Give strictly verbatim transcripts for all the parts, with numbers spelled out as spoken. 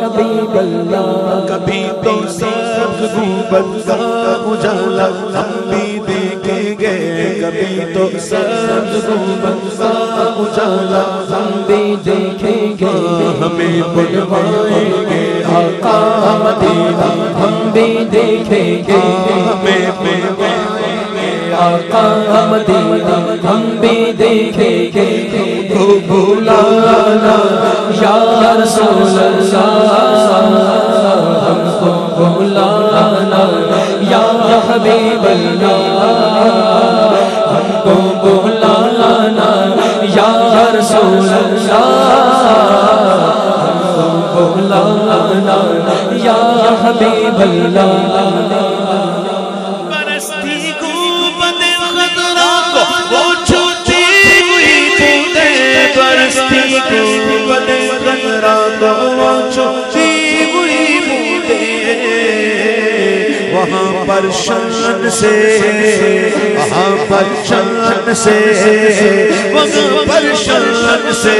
حبیب اللہ کبھی تو سبز گنبد کا اجالا ہم بھی دیکھیں گے کبھی تو سبز گنبد کا اجالا ہم بھی دیکھیں گے ہمیں بلوائیں گے آقا مدینہ ہم بھی دیکھیں گے ہمیں بلوائیں گے آقا مدینہ ہم بھی دیکھیں گے کو بلانا یا رسول اللہ ہم کو بلانا یا حبیب اللہ ہم کو بلانا یا رسول اللہ ہم کو بلانا یا حبیب اللہ برستی گنبد خضرا کو وہ چھوٹی ہوئی بوندیں برستی گنبد خضرا کو وہ چھوٹی ہوئی بوندیں وہاں پر شان سے وہاں پر شان سے وہاں پر شان سے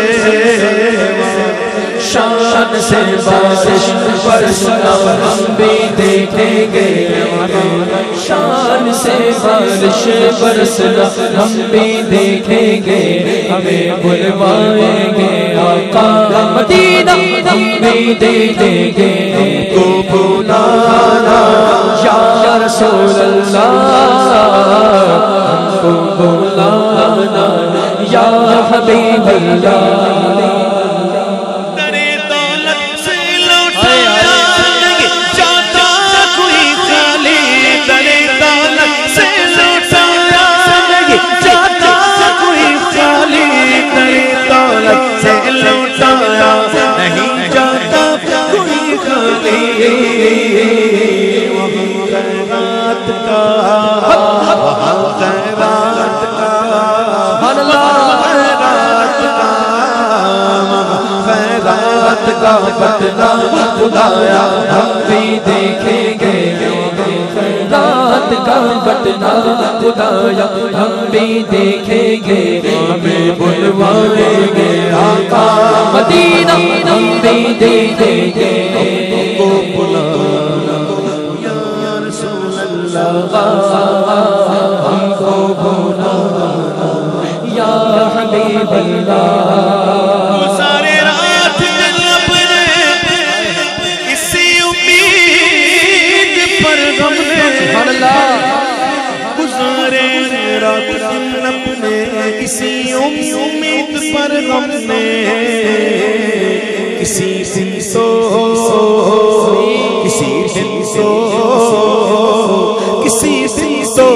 شان سے بارش برسنا ہم بھی دیکھیں گے شان سے بارش برسنا ہم بھی دیکھیں گے ہمیں بلوائیں گے آقا مدینہ ہم بھی دیکھیں گے ہم کو بلانا یا رسول اللہ ہم کو بلانا یا حبیب اللہ کا بٹنا خدایا ہم بھی دیکھیں گے رات کا بٹنا خدایا ہم بھی دیکھیں گے ہمیں بلوائیں گے آقا مدینہ ہم بھی دیکھیں گے ہم کو بلانا یا رسول اللہ ہم کو بلانا یا حبیب اللہ گزارے رات دن اپنے کسی امید پر غم نے کسی دن سو کسی دن سو کسی دن سو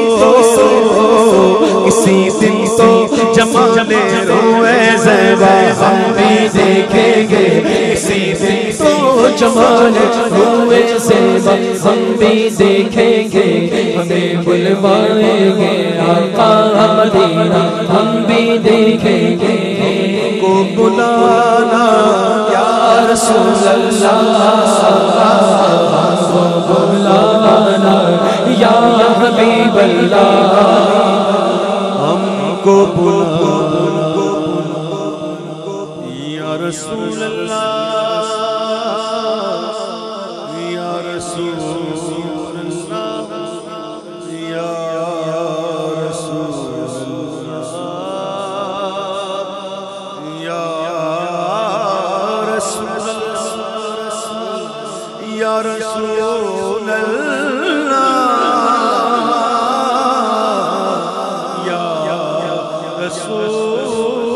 کسی دن سو جمال روئے زیبا ہم بھی دیکھیں گے کسی دن سو جمال روئے زیبا ہم بھی دیکھیں گے ہمیں بلوائیں گے آقا مدینہ ہم بھی دیکھیں گے کو بلانا یا رسول اللہ ہم کو بلانا یا حبیب اللہ ہم کو بلانا یا رسول اللہ یا رسول یا رسول اللہ یا رسول